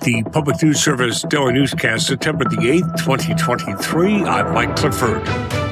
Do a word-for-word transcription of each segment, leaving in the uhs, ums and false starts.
The Public News Service Daily Newscast, September the eighth, twenty twenty-three. I'm Mike Clifford.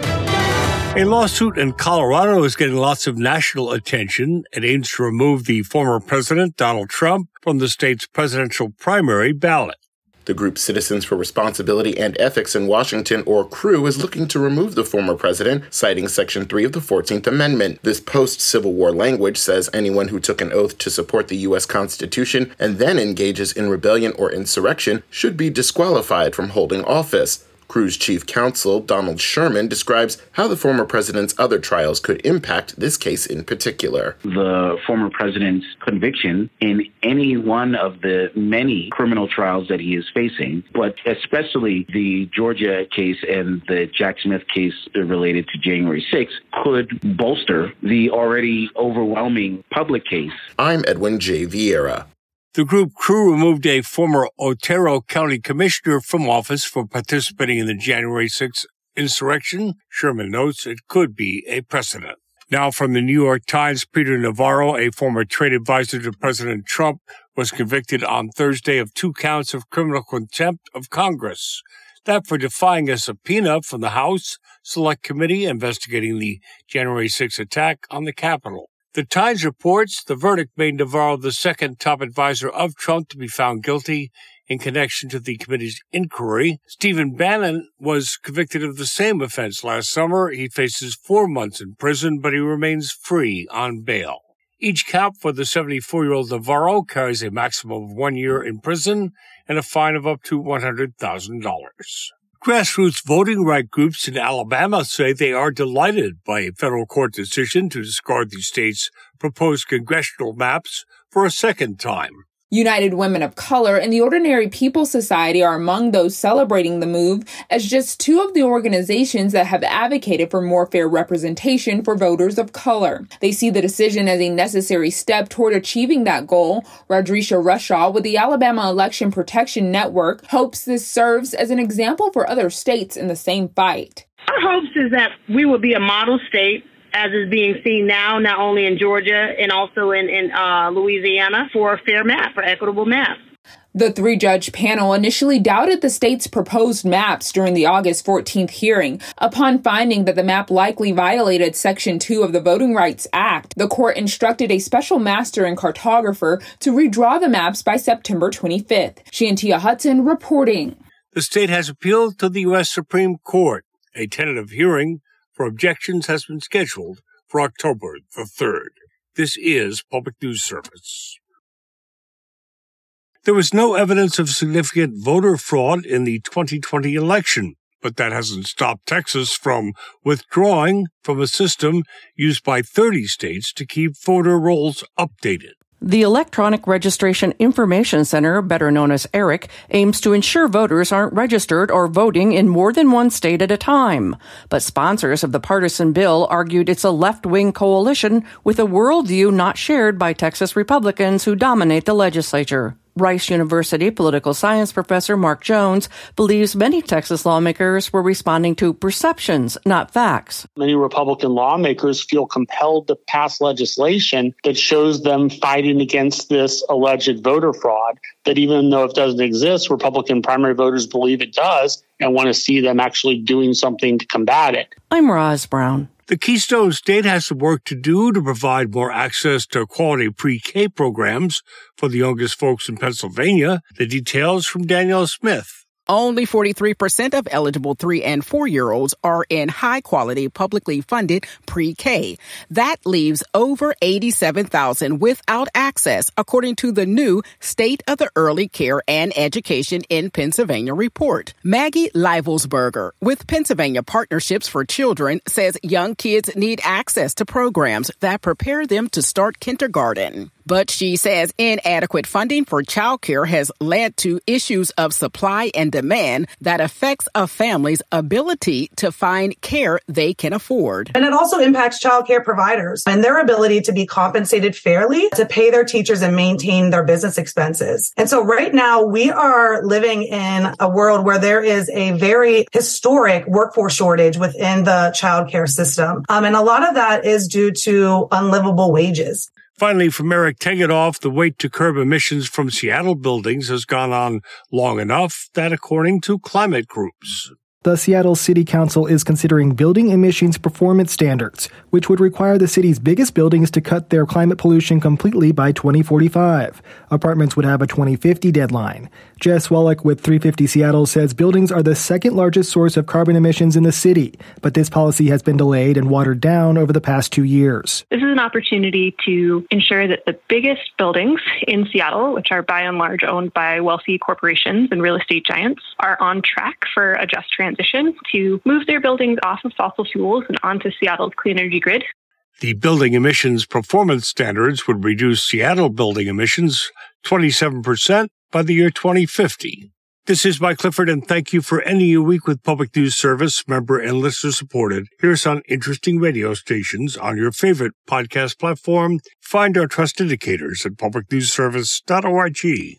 A lawsuit in Colorado is getting lots of national attention. It aims to remove the former president, Donald Trump, from the state's presidential primary ballot. The group Citizens for Responsibility and Ethics in Washington, or CREW, is looking to remove the former president, citing Section three of the fourteenth Amendment. This post-Civil War language says anyone who took an oath to support the U S Constitution and then engages in rebellion or insurrection should be disqualified from holding office. CREW's chief counsel, Donald Sherman, describes how the former president's other trials could impact this case in particular. The former president's conviction in any one of the many criminal trials that he is facing, but especially the Georgia case and the Jack Smith case related to January sixth, could bolster the already overwhelming public case. I'm Edwin J. Vieira. The group CREW removed a former Otero County commissioner from office for participating in the January sixth insurrection. Sherman notes it could be a precedent. Now from the New York Times, Peter Navarro, a former trade advisor to President Trump, was convicted on Thursday of two counts of criminal contempt of Congress. That for defying a subpoena from the House Select Committee investigating the January sixth attack on the Capitol. The Times reports the verdict made Navarro the second top advisor of Trump to be found guilty in connection to the committee's inquiry. Stephen Bannon was convicted of the same offense last summer. He faces four months in prison, but he remains free on bail. Each count for the seventy-four-year-old Navarro carries a maximum of one year in prison and a fine of up to one hundred thousand dollars. Grassroots voting rights groups in Alabama say they are delighted by a federal court decision to discard the state's proposed congressional maps for a second time. United Women of Color and the Ordinary People Society are among those celebrating the move as just two of the organizations that have advocated for more fair representation for voters of color. They see the decision as a necessary step toward achieving that goal. Rodrisha Rushaw with the Alabama Election Protection Network hopes this serves as an example for other states in the same fight. Our hopes is that we will be a model state, as is being seen now, not only in Georgia and also in, in uh, Louisiana, for a fair map, for equitable maps. The three-judge panel initially doubted the state's proposed maps during the August fourteenth hearing. Upon finding that the map likely violated Section two of the Voting Rights Act, the court instructed a special master and cartographer to redraw the maps by September twenty-fifth. Shantia Hudson reporting. The state has appealed to the U S Supreme Court. A tentative hearing for objections has been scheduled for October the third. This is Public News Service. There was no evidence of significant voter fraud in the twenty twenty election, but that hasn't stopped Texas from withdrawing from a system used by thirty states to keep voter rolls updated. The Electronic Registration Information Center, better known as ERIC, aims to ensure voters aren't registered or voting in more than one state at a time. But sponsors of the partisan bill argued it's a left-wing coalition with a worldview not shared by Texas Republicans who dominate the legislature. Rice University political science professor Mark Jones believes many Texas lawmakers were responding to perceptions, not facts. Many Republican lawmakers feel compelled to pass legislation that shows them fighting against this alleged voter fraud, that even though it doesn't exist, Republican primary voters believe it does and want to see them actually doing something to combat it. I'm Roz Brown. The Keystone State has some work to do to provide more access to quality pre-K programs for the youngest folks in Pennsylvania. The details from Danielle Smith. Only forty-three percent of eligible three- and four-year-olds are in high-quality, publicly funded pre-K. That leaves over eighty-seven thousand without access, according to the new State of the Early Care and Education in Pennsylvania report. Maggie Leivelsberger with Pennsylvania Partnerships for Children says young kids need access to programs that prepare them to start kindergarten. But she says inadequate funding for childcare has led to issues of supply and demand that affects a family's ability to find care they can afford. And it also impacts childcare providers and their ability to be compensated fairly to pay their teachers and maintain their business expenses. And so right now we are living in a world where there is a very historic workforce shortage within the childcare system. Um, and a lot of that is due to unlivable wages. Finally, from Eric Tegetthoff, the wait to curb emissions from Seattle buildings has gone on long enough that, according to climate groups, the Seattle City Council is considering building emissions performance standards, which would require the city's biggest buildings to cut their climate pollution completely by twenty forty-five. Apartments would have a twenty fifty deadline. Jess Wallach with three fifty Seattle says buildings are the second largest source of carbon emissions in the city, but this policy has been delayed and watered down over the past two years. This is an opportunity to ensure that the biggest buildings in Seattle, which are by and large owned by wealthy corporations and real estate giants, are on track for a just transition to move their buildings off of fossil fuels and onto Seattle's clean energy grid. The building emissions performance standards would reduce Seattle building emissions twenty-seven percent by the year twenty fifty. This is Mike Clifford, and thank you for ending your week with Public News Service, member and listener supported. Hear us on interesting radio stations on your favorite podcast platform. Find our trust indicators at public news service dot org.